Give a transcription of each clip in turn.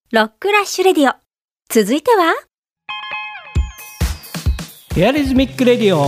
ロックラッシュレディオ。続いてはエアリズミックレディオ。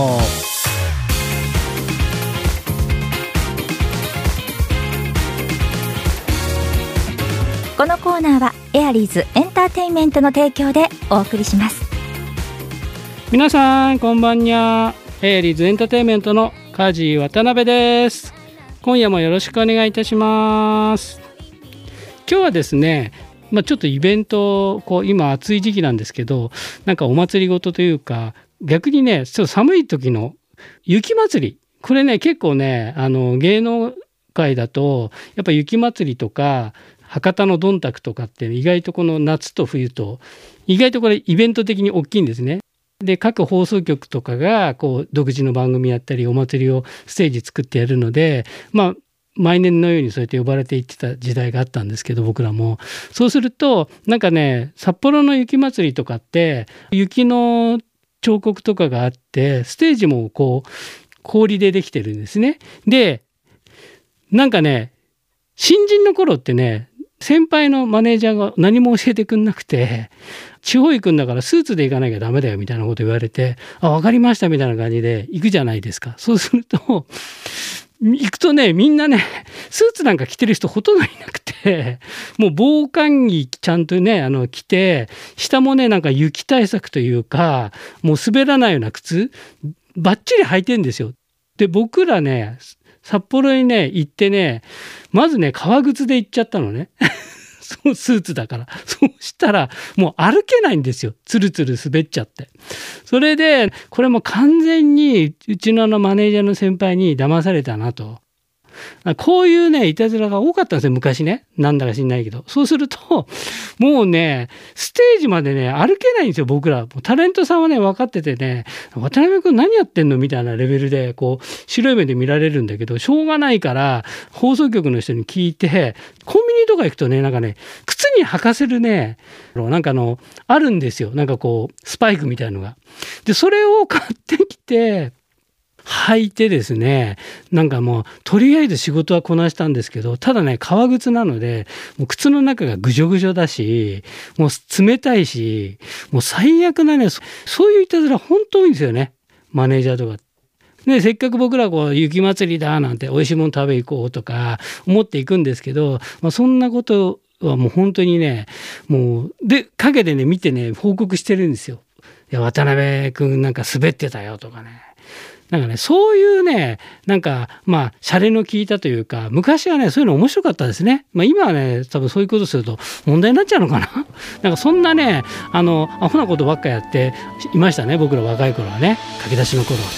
このコーナーはエアリーズエンターテインメントの提供でお送りします。 皆さんこんばんにゃ。エアリーズエンターテインメントの梶渡辺です。今夜もよろしくお願いいたします。今日はですね、ちょっとイベント今暑い時期なんですけど、なんかお祭りごとというか、逆にねちょっと寒い時の雪祭り、これね結構ね芸能界だとやっぱ雪祭りとか博多のどんたくとかって意外とこの夏と冬と意外とこれイベント的に大きいんですね。で各放送局とかが独自の番組やったりお祭りをステージ作ってやるので、毎年のようにそうやって呼ばれていってた時代があったんですけど、僕らもそうするとなんかね、札幌の雪祭りとかって雪の彫刻とかがあってステージも氷でできてるんですね。でなんかね、新人の頃ってね、先輩のマネージャーが何も教えてくんなくて、地方行くんだからスーツで行かなきゃダメだよみたいなこと言われて、分かりましたみたいな感じで行くじゃないですか。そうすると行くとね、みんなねスーツなんか着てる人ほとんどいなくて、もう防寒着ちゃんとね着て、下もねなんか雪対策というか、もう滑らないような靴バッチリ履いてんですよ。で僕らね札幌にね行ってね、まずね革靴で行っちゃったのねそうスーツだから。そうしたらもう歩けないんですよ、つるつる滑っちゃって。それでこれも完全にうちのマネージャーの先輩に騙されたなと。こういうねいたずらが多かったんですよ昔ね。なんだか知んないけど、そうするともうねステージまでね歩けないんですよ。僕らタレントさんはね分かっててね、渡辺君何やってんのみたいなレベルで白い目で見られるんだけど、しょうがないから放送局の人に聞いて、コンビニとか行くとねなんかね靴に履かせるねなんかあるんですよ。なんかスパイクみたいのが。でそれを買ってきて履いてですね、なんかもうとりあえず仕事はこなしたんですけど、ただね革靴なのでもう靴の中がぐじょぐじょだし、もう冷たいし、もう最悪なね、そういういたずら本当多いんですよね、マネージャーとか。でせっかく僕ら雪祭りだなんて美味しいもの食べ行こうとか思っていくんですけど、そんなことはもう本当にね、もうで陰でね見てね報告してるんですよ。いや渡辺君なんか滑ってたよとかね。なんかねそういうねなんかシャレの効いたというか、昔はねそういうの面白かったですね。今はね多分そういうことすると問題になっちゃうのかななんかそんなねアホなことばっかやっていましたね、僕ら若い頃はね、駆け出しの頃は。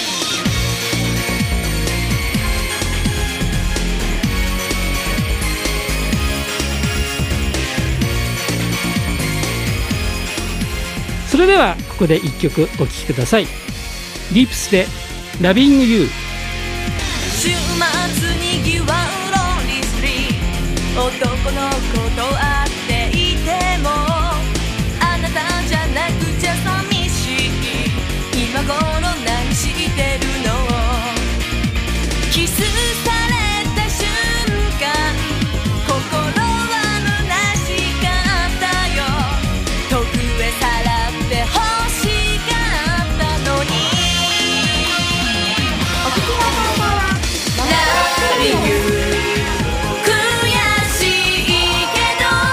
それではここで一曲お聴きください。リップスでラビングユー。 週末にぎわうローリーストリート、男の子と会っていてもあなたじゃなくちゃ寂しい、今頃何してるの。キスされた瞬間心は虚しかったよ、遠くへさらって欲しかったのに。Love you 悔しいけど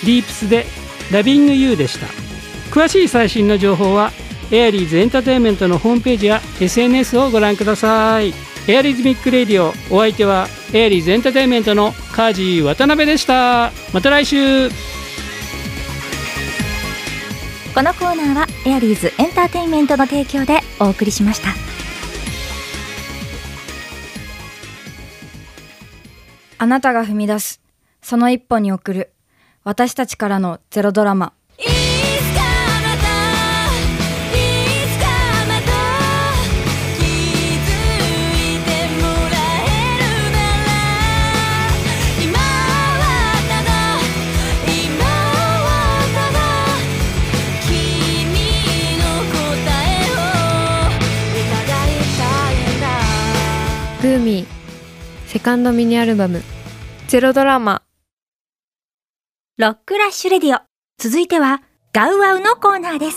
ディープスでラビングユーでした。詳しい最新の情報はエアリーズエンターテインメントのホームページや SNS をご覧ください。エアリズミックレディオ、お相手はエアリーズエンターテインメントの梶渡辺でした。また来週。 このコーナーはエアリーズエンターテインメントの提供でお送りしました。 あなたが踏み出すその一歩に送る私たちからのゼロドラマ。 いつかまたいつかまた気づいてもらえるなら今はただ君の答えを伺いたいんだ。 グーミーセカンドミニアルバムゼロドラマ。 ロックラッシュレディオ、続いてはガウワウのコーナーです。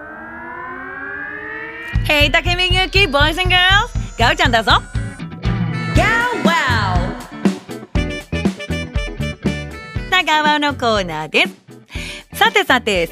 Hey 竹見ゆきボーイズ&ガールズ、ガウちゃんだぞ。ガウワウガウワウのコーナーです。さて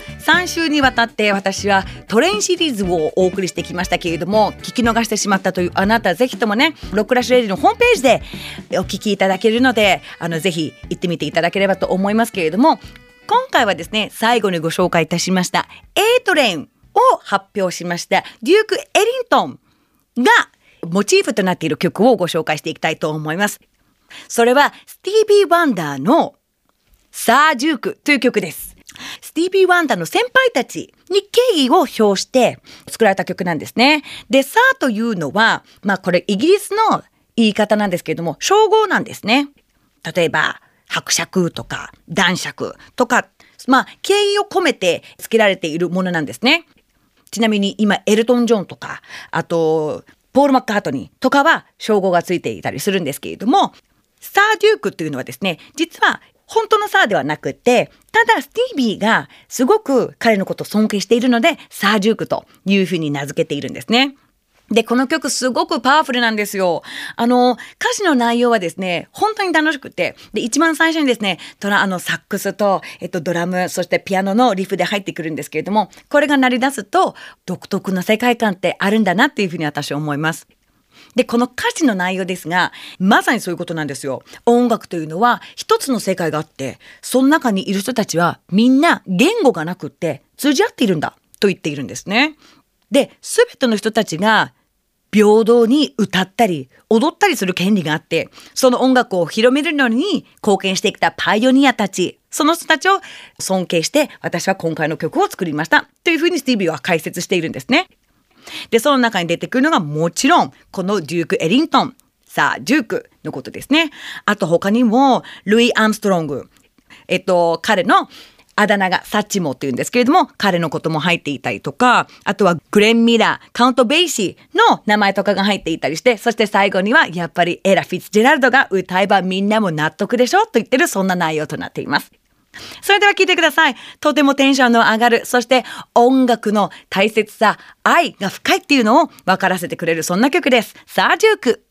3週にわたって私はトレインシリーズをお送りしてきましたけれども、聞き逃してしまったというあなた、ぜひともねロックラッシュレディのホームページでお聞きいただけるので、ぜひ行ってみていただければと思いますけれども、今回はですね最後にご紹介いたしました A トレインを発表しましたデューク・エリントンがモチーフとなっている曲をご紹介していきたいと思います。それはスティービー・ワンダーのサー・ジュークという曲です。スティービー・ワンダーの先輩たちに敬意を表して作られた曲なんですね。で、サーというのは、これイギリスの言い方なんですけれども、称号なんですね。例えば、伯爵とか男爵とか、敬意を込めて付けられているものなんですね。ちなみに今、エルトン・ジョンとか、あと、ポール・マッカートニーとかは称号がついていたりするんですけれども、サー・デュークっていうのはですね、実は本当のサーではなくて、ただスティービーがすごく彼のことを尊敬しているので、サー・ジュークというふうに名付けているんですね。で、この曲すごくパワフルなんですよ。歌詞の内容はですね、本当に楽しくて、で、一番最初にですね、サックスと、ドラム、そしてピアノのリフで入ってくるんですけれども、これが鳴り出すと、独特な世界観ってあるんだなっていうふうに私は思います。で、この歌詞の内容ですが、まさにそういうことなんですよ。音楽というのは一つの世界があって、その中にいる人たちはみんな言語がなくって通じ合っているんだと言っているんですね。で、すべての人たちが平等に歌ったり踊ったりする権利があって、その音楽を広めるのに貢献してきたパイオニアたち、その人たちを尊敬して私は今回の曲を作りましたというふうにスティービーは解説しているんですね。で、その中に出てくるのがもちろんこのデューク・エリントン、さあデュークのことですね。あと他にもルイ・アームストロング、彼のあだ名がサッチモっていうんですけれども、彼のことも入っていたりとか、あとはグレン・ミラー、カウント・ベイシーの名前とかが入っていたりして、そして最後にはやっぱりエラ・フィッツジェラルドが歌えばみんなも納得でしょと言ってる、そんな内容となっています。それでは聞いてください。とてもテンションの上がる、そして音楽の大切さ、愛が深いっていうのを分からせてくれる、そんな曲です。さあデューク。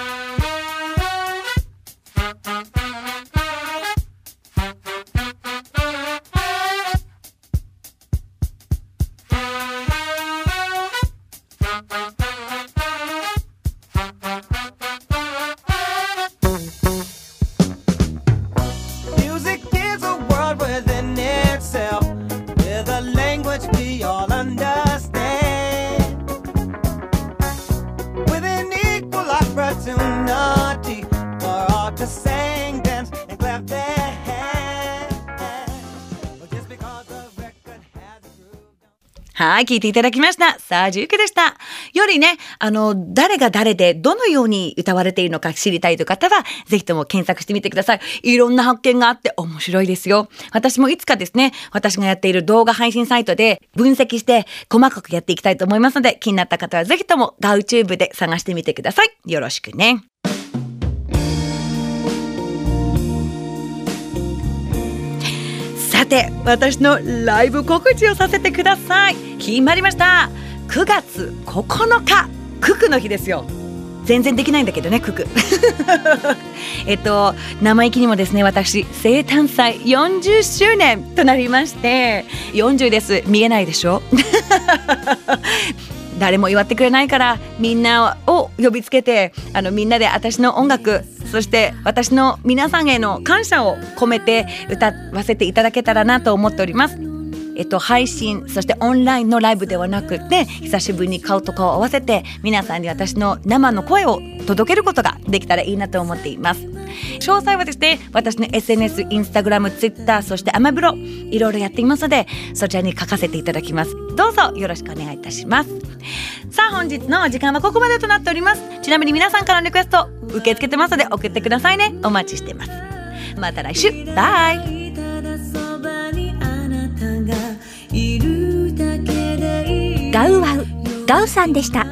はい、聞いていただきました。さあ、ジュークでした。よりね、誰が誰でどのように歌われているのか知りたいという方は、ぜひとも検索してみてください。いろんな発見があって面白いですよ。私もいつかですね、私がやっている動画配信サイトで分析して細かくやっていきたいと思いますので、気になった方はぜひともガウチューブで探してみてください。よろしくね。さて、私のライブ告知をさせてください。決まりました。9月9日、ククの日ですよ。 全然できないんだけどねクク生意気にもですね、私生誕祭40周年となりまして、40です。見えないでしょ誰も祝ってくれないから、みんなを呼びつけて、みんなで私の音楽、そして私の皆さんへの感謝を込めて歌わせていただけたらなと思っております。配信、そしてオンラインのライブではなくて、久しぶりに顔と顔を合わせて皆さんに私の生の声を届けることができたらいいなと思っています。詳細はですね、私の SNS、インスタグラム、ツイッター、そしてアマブロ、いろいろやっていますので、そちらに書かせていただきます。どうぞよろしくお願いいたします。さあ、本日のお時間はここまでとなっております。ちなみに皆さんからのリクエスト受け付けてますので送ってくださいね。お待ちしています。また来週、バイ。 ガウワウ、ガウさんでした。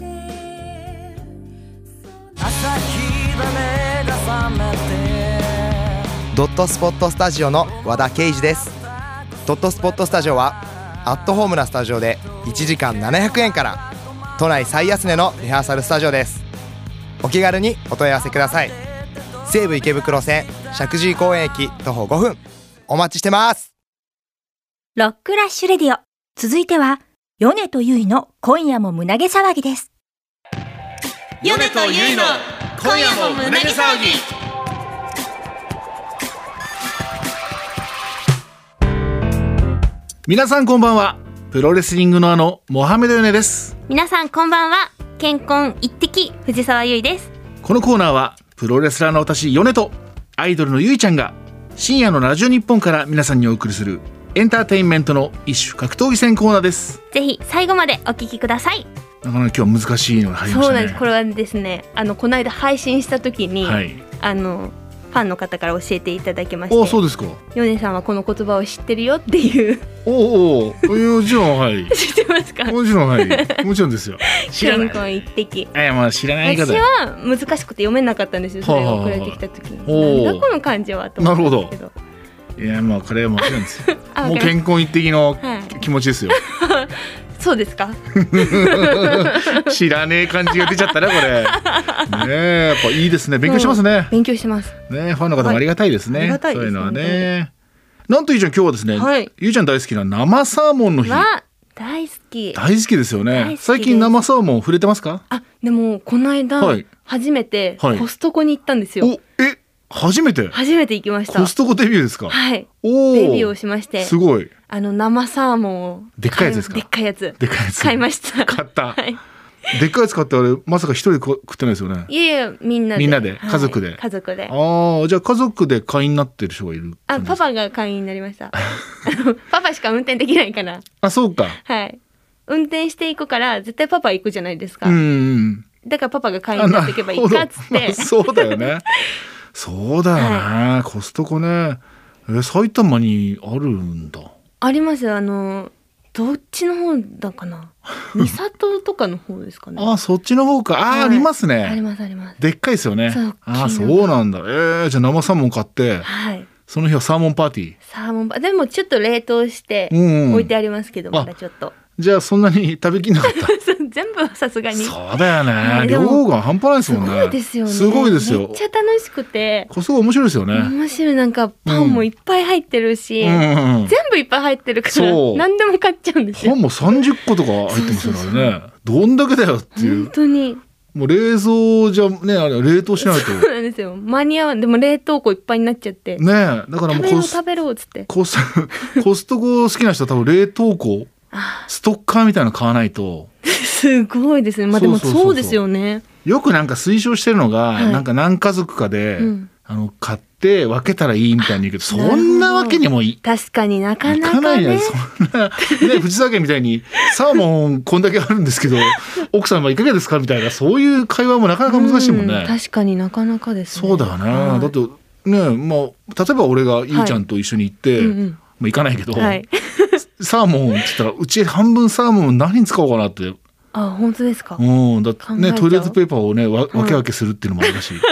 ドットスポットスタジオの和田圭司です。ドットスポットスタジオはアットホームなスタジオで1時間700円から、都内最安値のリハーサルスタジオです。お気軽にお問い合わせください。西武池袋線石神井公園駅徒歩5分、お待ちしてます。 ロックラッシュレディオ、続いては米とゆいの今夜も胸毛騒ぎです。 米とゆいの今夜も胸毛騒ぎ。 皆さんこんばんは。プロレスリングのモハメドヨネです。 皆さんこんばんは。健康一滴藤沢優衣です。 このコーナーはプロレスラーの私ヨネとアイドルのゆいちゃんが深夜のラジオ日本から皆さんにお送りするエンターテインメントの一種格闘技戦コーナーです。 ぜひ最後までお聞きください。 なかなか今日は難しいのが入りましたね。 そうなんです。これはですね、この間配信した時に、 はい、 ファンの方から教えていただきまして、 そうですか。 ヨネさんはこの言葉を知ってるよっていう。 もちろん、はい。 知ってますか？ もちろん、はい。もちろんですよ。 健康一滴。 まあ知らない方。 私は難しくて読めなかったんですよ。それが送られてきた時に。なんだこの漢字はと思ったんですけど。 いや、まあこれはもちろんですよ。もう健康一滴の気持ちですよ。 そうですか。 知らねえ感じが出ちゃったね、これ。ね、やっぱいいですね。勉強しますね。 勉強してます。 ね、ファンの方もありがたいですね。そういうのはね。なんとゆいちゃん、今日はですね、ゆいちゃん大好きな生サーモンの日。 大好き。 大好きですよね。最近生サーモン触れてますか？ でもこの間初めてコストコに行ったんですよ。 初めて行きました。 コストコデビューですか？ はい。デビューをしまして。 すごい。 生サーモンを。 でっかいやつですか？ でっかいやつ。買いました。 買った。でっかいやつ買ってあれまさか一人で食ってないですよね？いやみんなで家族で。 じゃあ家族で会員になってる人がいる。 パパが会員になりました。パパしか運転できないから。 そうか。 はい。運転していくから絶対パパ行くじゃないですか。だからパパが会員になっていけばいいかっつって。 そうだよね。そうだよね。コストコね。埼玉にあるんだ。 あります。どっちの方だかな。三郷とかの方ですかね。 そっちの方か。ありますね。 あります。 でっかいですよね。そうなんだ。じゃあ生サーモン買って、その日はサーモンパーティー。 でもちょっと冷凍して置いてありますけど、まだちょっと。 じゃあそんなに食べきんなかった？ 全部はさすがに。 そうだよね。量が半端ないですもんね。 すごいですよね。 すごいですよ。 めっちゃ楽しくて。 コストコ面白いですよね。 面白い。なんかパンもいっぱい入ってるし、全部いっぱい入ってるから何でも買っちゃうんですよ。 パンも30個とか入ってますよね。どんだけだよっていう。 本当に。 もう冷蔵じゃね、あれ冷凍しないと。 そうなんですよ。間に合わん。でも冷凍庫いっぱいになっちゃって。 ね、だからもう食べろっつって。 コストコ好きな人は多分冷凍庫。ストッカーみたいなの買わないと。 すごいですね。まあでもそうですよね。 よくなんか推奨してるのが、なんか何家族かで、買って分けたらいいみたいに言うけど、そんなわけにも確かになかなかね。 そんなね、藤沢家みたいにサーモンこんだけあるんですけど、奥様いかがですかみたいな、そういう会話もなかなか難しいもんね。 確かになかなかですね。 そうだよね。だってね、まあ例えば俺がゆうちゃんと一緒に行って、行かないけど。サーモンって言ったらうち半分サーモン何に使おうかなって。 本当ですか？ だってね、トイレットペーパーをね分け分けするっていうのもあるらしい。ね。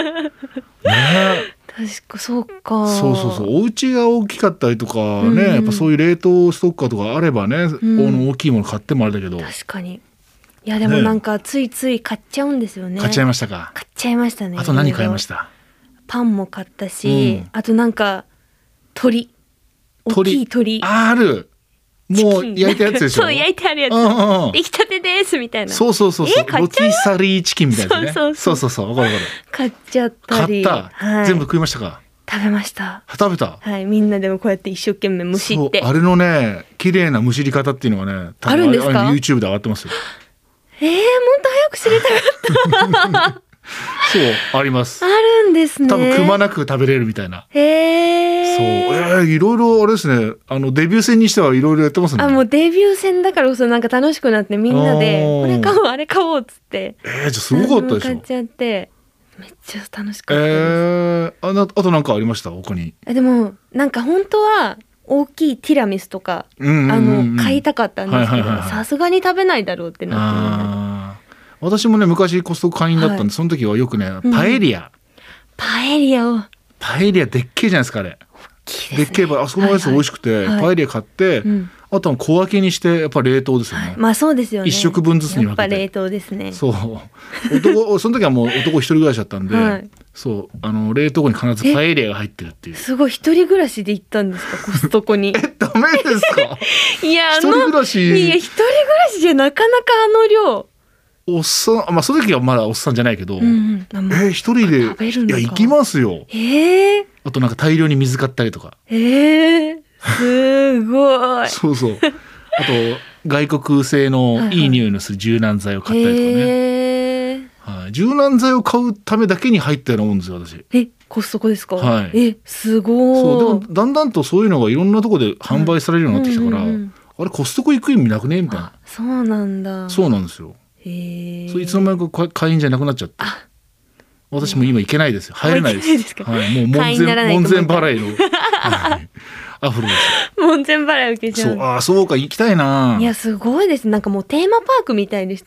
確かそうか。 そうお家が大きかったりとかね、やっぱそういう冷凍ストッカーとかあればね、大きいもの買ってもあれだけど。 確かに。 いやでもなんかついつい買っちゃうんですよね。 買っちゃいましたか。 買っちゃいましたね。 あと何買いました？ パンも買ったし、あとなんか大きい鳥。 ある。もう焼いたやつでしょ。 そう、焼いてあるやつ。出来たてですみたいな。 そう。ロティサリーチキンみたいなね。そう。わかる。 買っちゃったり。 買った。全部食いましたか？ 食べました。 食べた。 はい、みんなでもこうやって一生懸命むしって。 あれのね、綺麗なむしり方っていうのがね、 あるんですか ？YouTube で上がってますよ。 もっと早く知りたかった。 そう、あります。 あるんですね。 多分くまなく食べれるみたいな。 そう、 いろいろあれですね。デビュー戦にしてはいろいろやってますね。 もうデビュー戦だからこそなんか楽しくなってみんなでこれ買おうあれ買おうっつって。 じゃあすごかったでしょ。 買っちゃってめっちゃ楽しかったです。 あとなんかありました他に？ でもなんか本当は大きいティラミスとか買いたかったんですけど、さすがに食べないだろうってなって。 私もね昔コストコ会員だったんで、その時はよくねパエリアでっけえじゃないですかあれ。でっけえあそこのやつ美味しくて、パエリア買って、あとは小分けにしてやっぱ冷凍ですよね。 まあそうですよね。 一食分ずつに分けて。 やっぱ冷凍ですね。 そう。その時はもう男一人暮らしだったんで、そう冷凍庫に必ずパエリアが入ってるっていう。 すごい一人暮らしで行ったんですかコストコに？ ダメですか？ いや一人暮らし。 いや一人暮らしじゃなかなか量。 おっさん、その時はまだおっさんじゃないけど、一人でいや行きますよ。あとなんか大量に水買ったりとか。 すごい。 そう。あと外国製のいい匂いのする柔軟剤を買ったりとかね。柔軟剤を買うためだけに入ったようなもんですよ私。 コストコですか？ はい。 すごい。 そうでもだんだんとそういうのがいろんなところで販売されるようになってきたから、あれコストコ行く意味なくねみたいな。 そうなんだ。 そうなんですよ。いつの間にか会員じゃなくなっちゃって。私も今行けないですよ。入れないです。もう門前払いのアフロです。 門前払い受けちゃう。 そうか行きたいな。 いやすごいです。なんかもうテーマパークみたいでした。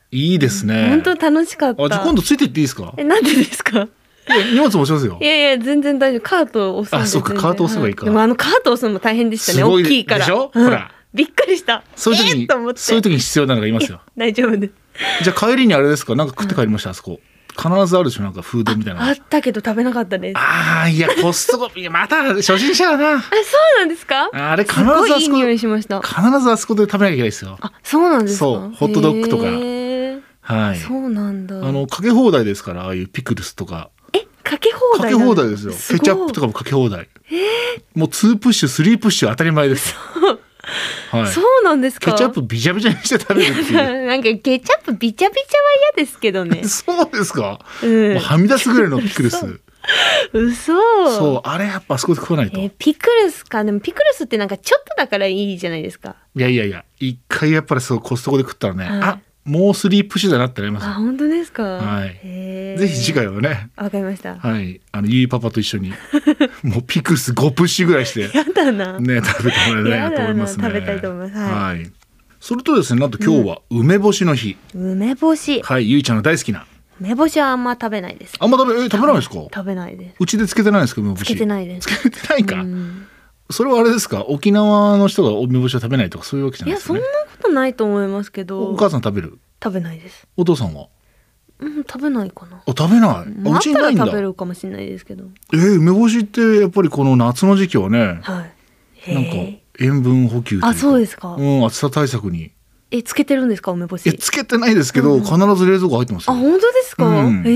いいですね。 本当楽しかった。 じゃあ今度ついて行っていいですか？ なんでですか？ 荷物持ちますよ。 いや全然大丈夫。カートを押すんで。 そうかカート押せばいいか。 でもカート押すのも大変でしたね。大きいから。 でしょ？ほら。 びっくりした。 そういう時に必要なのがいますよ。 大丈夫です。 じゃあ帰りにあれですか？なんか食って帰りましたあそこ。必ずあるでしょなんかフードみたいな。 あったけど食べなかったです。 いやコストコまた初心者だな。 そうなんですか？ あれ必ずあそこ。 いい匂いしました。 必ずあそこで食べなきゃいけないですよ。 そうなんですか？ そうホットドッグとか。はい。 そうなんだ。 かけ放題ですからああいうピクルスとか。 かけ放題？ かけ放題ですよ。ケチャップとかもかけ放題。もう2プッシュ3プッシュ当たり前です。 そうなんですか？ ケチャップビチャビチャにして食べるっていう。 なんかケチャップビチャビチャは嫌ですけどね。 そうですか？もうはみ出すぐらいのピクルス。 嘘。 そうあれやっぱあそこで食わないと。 ピクルスか。でもピクルスってなんかちょっとだからいいじゃないですか。 いや一回やっぱりコストコで食ったらね、もう3プッシュだなってなります。 本当ですか？ はい。ぜひ次回はね。 わかりました。 はい。ゆいパパと一緒にもうピクルス5プッシュぐらいしてやだな。 ね食べてもらいたいなと思いますね。 食べたいと思います。 はい。それとですね、なんと今日は梅干しの日。 梅干し。 はい。ゆいちゃんの大好きな。 梅干しはあんま食べないです。 あんま食べないですか？ 食べないです。 うちでつけてないですか梅干し？ つけてないです。 つけてないか。それはあれですか？沖縄の人が梅干しを食べないとかそういうわけじゃないですかね。 いやそんなことないと思いますけど。 お母さん食べる？ 食べないです。 お父さんは？ 食べないかな。 食べない。 うちにないんだ。食べるかもしれないですけど。 梅干しってやっぱりこの夏の時期はね。 はい。 なんか塩分補給というか。 そうですか。 暑さ対策に。 つけてるんですか梅干し？ つけてないですけど、必ず冷蔵庫入ってますよ。 本当ですか？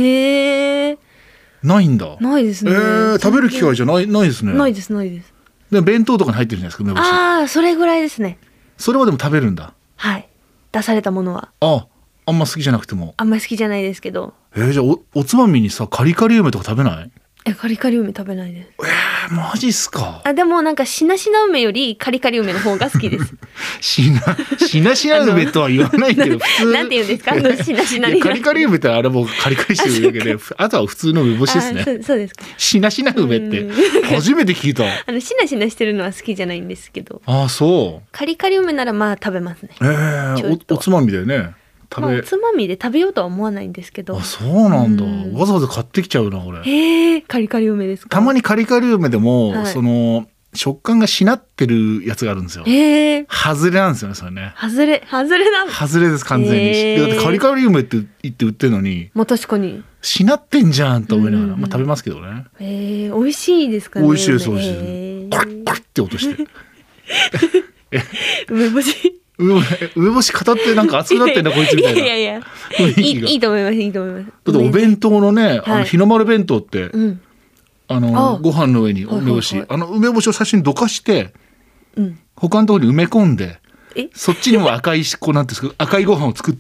ないんだ。 ないですね。 食べる機会じゃないですね。 ないです。 で弁当とかに入ってるじゃないですか梅干し。 それぐらいですね。 それはでも食べるんだ。 はい。出されたものは。 あんま好きじゃなくても。 あんま好きじゃないですけど。 じゃあ おつまみにさカリカリ梅とか食べない？ カリカリ梅食べないです。 マジっすか？ でもなんかしなしな梅よりカリカリ梅の方が好きです。 しなしな梅とは言わないけど普通なんて言うんですか？しなしなに。 カリカリ梅ってあれもカリカリしてるだけであとは普通の梅干しですね。 そうですか。 しなしな梅って初めて聞いた。 しなしなしてるのは好きじゃないんですけど。 そう。 カリカリ梅ならまあ食べますね。 おつまみだよね。 おつまみで食べようとは思わないんですけど。 そうなんだ。わざわざ買ってきちゃうなこれ。 カリカリ梅ですか？ たまにカリカリ梅でも、 食感がしなってるやつがあるんですよ。外れなんですよね、それね。 外れなんだ。 外れです、完全に。だってカリカリ梅って言って売ってるのに。 まあ確かに。 しなってんじゃんと思いながら、まあ食べますけどね。 美味しいですかね。 美味しいです、美味しいです。カリッカリって音して。 梅干し。 梅干し語ってなんか熱くなってんだこいつみたいな。 いやいいと思います、いいと思います。 だってお弁当のね、日の丸弁当って、ご飯の上に梅干し、梅干しを最初にどかして、他のところに埋め込んで、そっちにも赤いこうなんていうんですか、赤いご飯を作って、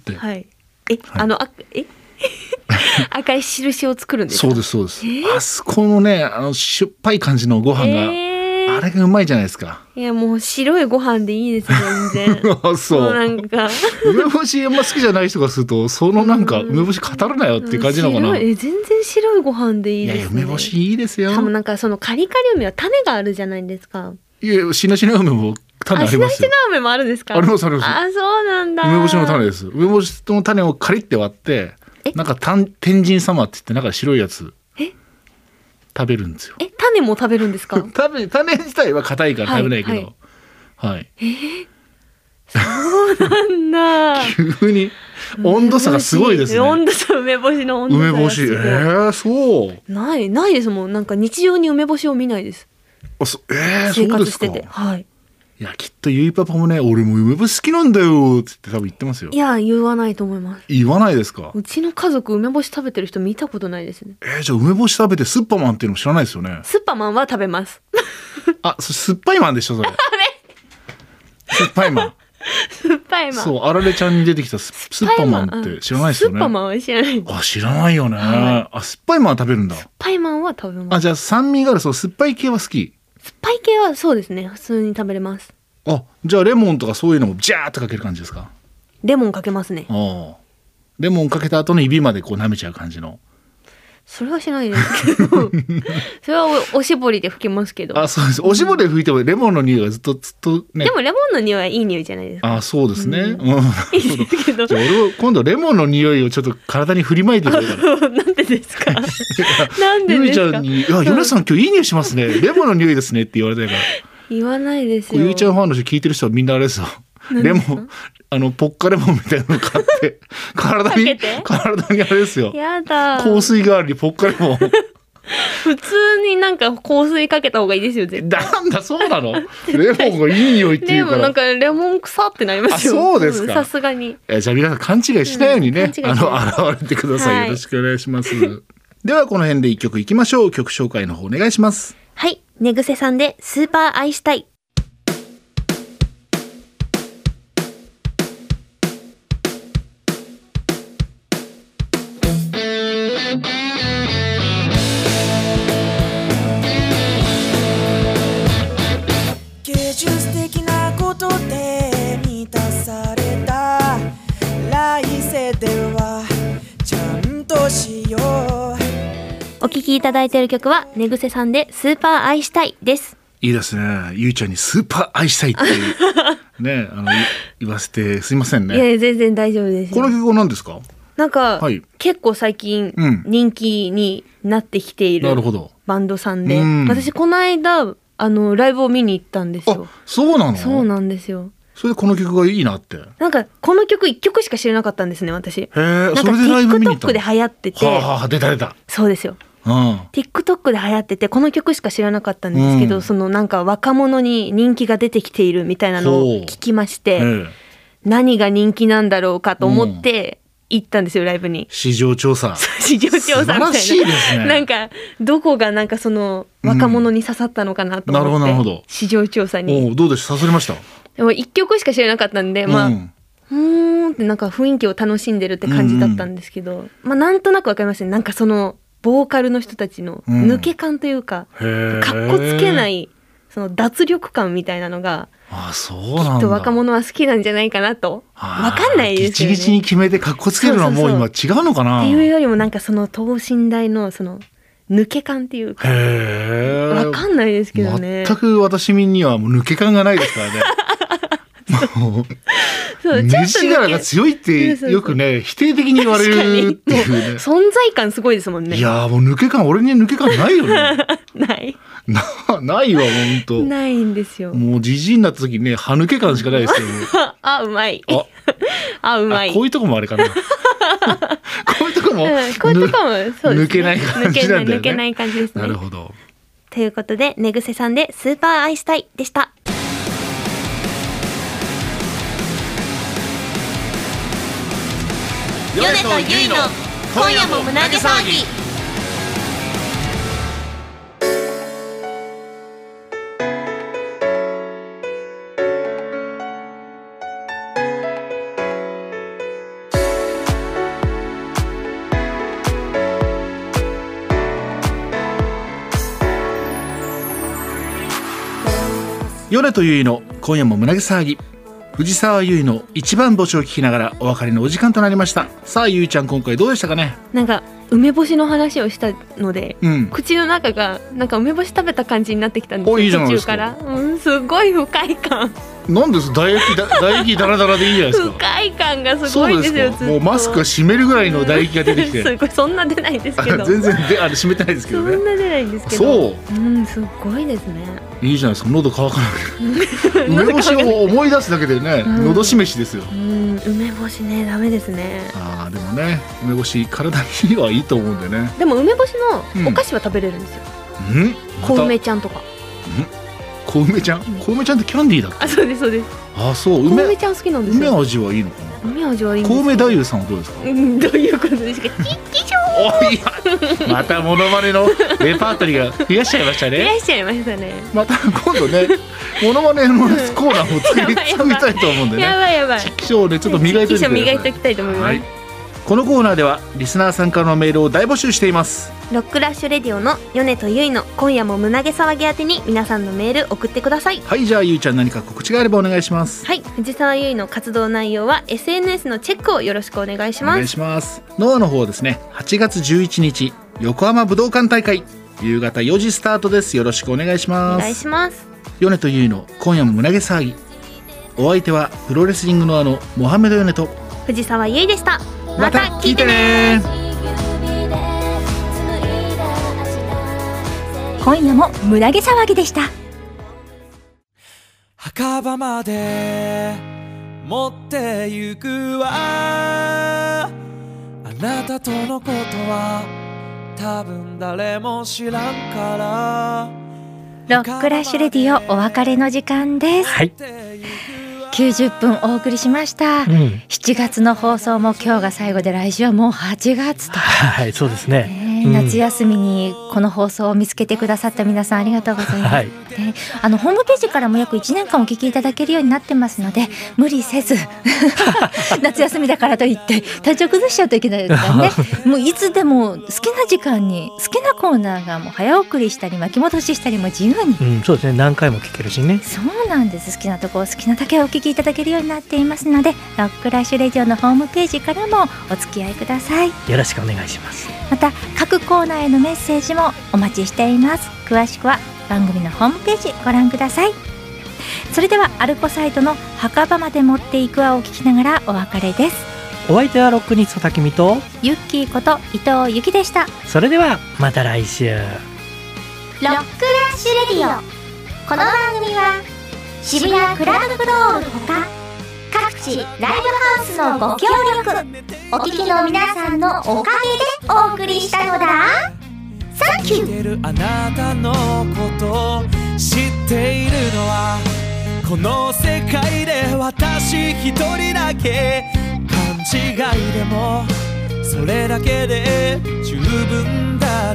赤い印を作るんですか。 そうですそうです。あそこのね、しょっぱい感じのご飯が、あれがうまいじゃないですか。 いやもう白いご飯でいいです全然。 そう。なんか梅干しあんま好きじゃない人がすると、そのなんか梅干し語るなよっていう感じなのかな。 全然白いご飯でいいですね。 いや梅干しいいですよ。 しかもなんかそのカリカリ梅は種があるじゃないですか。 いやしなしな梅も種ありますよ。 しなしな梅もあるんですか。 ありますあります。 あ、そうなんだ。 梅干しの種です。梅干しの種をカリって割って、なんか天神様って言ってなんか白いやつ。食べるんですよ。 種も食べるんですか。 種自体は硬いから食べないけど。はい。 そうなんだ。 急に温度差がすごいですね。 温度差、梅干しの温度差。 梅干し、そう。 ないですもん。なんか日常に梅干しを見ないです。生活してて。はい。 いやきっとゆいパパもね、俺も梅干し好きなんだよって多分言ってますよ。 いや言わないと思います。 言わないですか。 うちの家族梅干し食べてる人見たことないですね。 じゃあ梅干し食べてスッパマンっていうの知らないですよね。 スッパマンは食べます。 酸っぱいマンでしょそれ。酸っぱいマン。 酸っぱいマン。 そう、あられちゃんに出てきたスッパマンって知らないですよね。 スッパマンは知らない。 知らないよね。酸っぱいマン食べるんだ。 酸っぱいマンは食べます。 じゃあ酸味があるそう酸っぱい系は好き。 酸っぱい系はそうですね、普通に食べれます。 じゃあレモンとかそういうのもジャーっとかける感じですか。 レモンかけますね。 レモンかけた後の指までこう舐めちゃう感じの。 それはしないですけどそれはおしぼりで拭きますけど。 そうです。おしぼりで拭いてもレモンの匂いがずっとね。 でもレモンの匂いはいい匂いじゃないですか。 そうですね。 いいですけど。 じゃあ俺今度レモンの匂いをちょっと体に振りまいてくれたら。 なんでですか。なんでゆですか。 いちゃんにヨネさん今日いい匂いしますね。レモンの匂いですねって言われたから。 言わないですよ。 ゆいちゃんファンの人聞いてる人はみんなあれですよ。レモンポッカレモンみたいなの買って体にあれですよ。 やだ。 香水代わりにポッカレモン。 普通になんか香水かけた方がいいですよ絶対。 なんだそうなの。レモンがいい匂いっていうから。 でもなんかレモン臭ってなりますよ。 そうですか。 さすがに。 じゃあ皆さん勘違いしないようにね、現れてください。よろしくお願いします。ではこの辺で一曲いきましょう。曲紹介の方お願いします。 はい、寝癖さんでスーパー愛したい。 芸術的なことで満たされた来世ではちゃんとしよう。 お聴きいただいている曲は寝癖さんでスーパー愛したいです。 いいですね。ゆいちゃんにスーパー愛したいっていうね、言わせてすいませんね。 いや全然大丈夫です。 この曲は何ですか。 なんか、結構最近人気になってきているバンドさんで、私この間ライブを見に行ったんですよ。 そうなの。 そうなんですよ。 それでこの曲がいいなって。 なんかこの曲1曲しか知らなかったんですね私。 なんか TikTok で流行ってて。 出た。 そうですよ。TikTok で流行っててこの曲しか知らなかったんですけど、そのなんか若者に人気が出てきているみたいなのを聞きまして、何が人気なんだろうかと思って行ったんですよライブに。 市場調査みたいな。素晴らしいですね。 なんかどこがなんかその若者に刺さったのかなと思って、なるほど市場調査に。 どうでした。刺さりました。 でも1曲しか知らなかったんで、ってなんか雰囲気を楽しんでるって感じだったんですけど、なんとなくわかりましたね。なんかそのボーカルの人たちの抜け感というか、かっこつけないその脱力感みたいなのがきっと若者は好きなんじゃないかなと。わかんないですよね。 ギチギチに決めてかっこつけるのはもう今違うのかな。 っていうよりもなんかその等身大のその抜け感っていうか、わかんないですけどね。 全く私にはもう抜け感がないですからね。 そう西柄が強いってよくね否定的に言われるっていうね。 存在感すごいですもんね。 いやもう抜け感、俺に抜け感ないよね。 ないないわ本当。 ないんですよ。 もうじじいになった時にね歯抜け感しかないですけど。 あうまい。あうまい。 こういうとこもあれかな。こういうとこも、 こういうとこもそうですね。 抜けない感じなんだよね。 抜けない感じですね。 なるほど。 ということで寝癖さんでスーパーアイスタイでした。 米とゆいの今夜も胸毛騒ぎ。 米とゆいの今夜も胸毛騒ぎ。藤沢優衣の一番星を聞きながらお別れのお時間となりました。さあゆいちゃん、今回どうでしたかね。 なんか梅干しの話をしたので、 うん、 口の中がなんか梅干し食べた感じになってきたんですよ。 いいじゃないですか。 途中から、すごい不快感。 なんです唾液ダラダラでいいじゃないですか。 不快感がすごいんですよ。ずっともうマスクが締めるぐらいの唾液が出てきてすごい、そんな出ないですけど。 全然締めてないですけどね。 そんな出ないんですけど。 そう、 すごいですね。 いいじゃないですか。喉乾かない梅干しを思い出すだけでね、喉しめしですよ。 梅干しね、ダメですね。 でもね、梅干し体にはいいと思うんでね。 でも梅干しのお菓子は食べれるんですよ。小梅ちゃんとか。 小梅ちゃん、小梅ちゃんってキャンディーだっけ。 そうですそうです。 そう、 小梅ちゃん好きなんですよ。 梅味はいいのかな。 梅味はいいんですよ。 小梅太夫さんはどうですか。 どういうことですか。 またモノマネのレパートリーが増やしちゃいましたね。 増やしちゃいましたね。 また今度ね、モノマネのコーナーも作りたいと思うんでね。 やばいやばい。 今日ねちょっと磨いておいてください。 磨いておきたいと思います。 このコーナーではリスナーさんからのメールを大募集しています。 ロックラッシュレディオの米とゆいの今夜も胸毛騒ぎ宛てに皆さんのメール送ってください。 はい、じゃあゆいちゃん、何か告知があればお願いします。 はい、藤沢ゆいの活動内容は SNS のチェックをよろしくお願いします。 お願いします。ノアの方はですね、8月11日横浜武道館大会、夕方4時スタートです。よろしくお願いします。 お願いします。 米とゆいの今夜も胸毛騒ぎ。お相手はプロレスリングノアのモハメドヨネと藤沢ゆいでした。 また聞いてね。 今夜も胸毛騒ぎでした。 墓場まで持ってゆくわ。あなたとのことは多分誰も知らんから。 ロックラッシュレディオお別れの時間です。 はい、 90分お送りしました、7月の放送も今日が最後で、来週はもう8月と。 はい、そうですね。 夏休みにこの放送を見つけてくださった皆さんありがとうございます、 はい、 ホームページからも約1年間お聞きいただけるようになってますので、無理せず夏休みだからといって体調崩しちゃうといけないですからねもういつでも好きな時間に好きなコーナーがもう早送りしたり巻き戻ししたりも自由に、 そうですね、何回も聞けるしね。 そうなんです。好きなところ好きなだけお聞きいただけるようになっていますので、ロックラッシュレディオのホームページからもお付き合いください。 よろしくお願いします。 また各コーナーへのメッセージもお待ちしています。詳しくは番組のホームページご覧ください。それではアルコサイトの墓場まで持っていくわを聞きながらお別れです。 お相手はロックニストたきみとユッキーこと伊藤由紀でした。 それではまた来週。 ロックラッシュレディオ。この番組は渋谷クラブクロールほか各地ライブハウスのご協力、お聞きの皆さんのおかげでお送りしたのだ。サンキュー。 あなたのことを知っているのはこの世界で私一人だけ。勘違いでもそれだけで十分だった。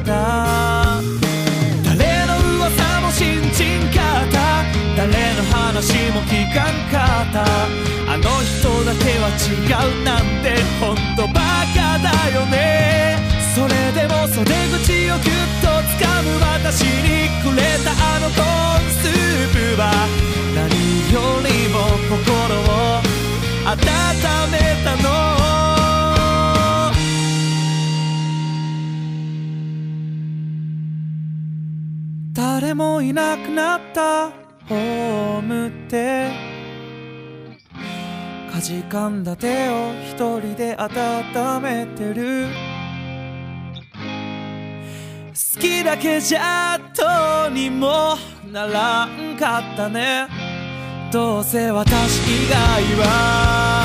誰の噂も信じんかった、誰の話も聞かんかった。あの人だけは違うなんてほんとバカだよね。それでも袖口をギュッと掴む私にくれたあのコーンスープは何よりも心を温めたの。誰もいなくなったホームって弾かんだ手を一人で温めてる。好きだけじゃどうにもならんかったね。どうせ私以外は